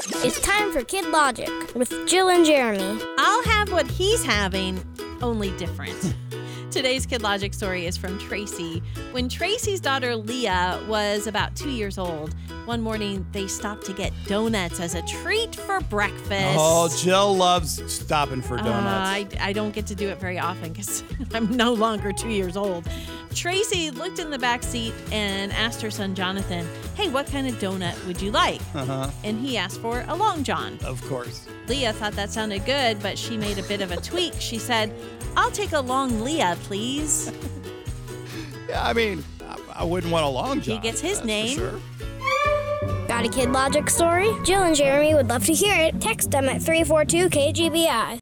It's time for Kid Logic with Jill and Jeremy. I'll have what he's having, only different. Today's Kid Logic story is from Tracy. When Tracy's daughter Leah was about 2 years old, one morning they stopped to get donuts as a treat for breakfast. Oh, Jill loves stopping for donuts. I don't get to do it very often because I'm no longer 2 years old. Tracy looked in the back seat and asked her son Jonathan, "Hey, what kind of donut would you like?" And he asked for a Long John. Of course. Leah thought that sounded good, but she made a bit of a tweak. She said, "I'll take a Long Leah, please." Yeah, I mean, I wouldn't want a Long John. He gets his that's name. for sure. Got a Kid Logic story? Jill and Jeremy would love to hear it. Text them at 342-KGBI.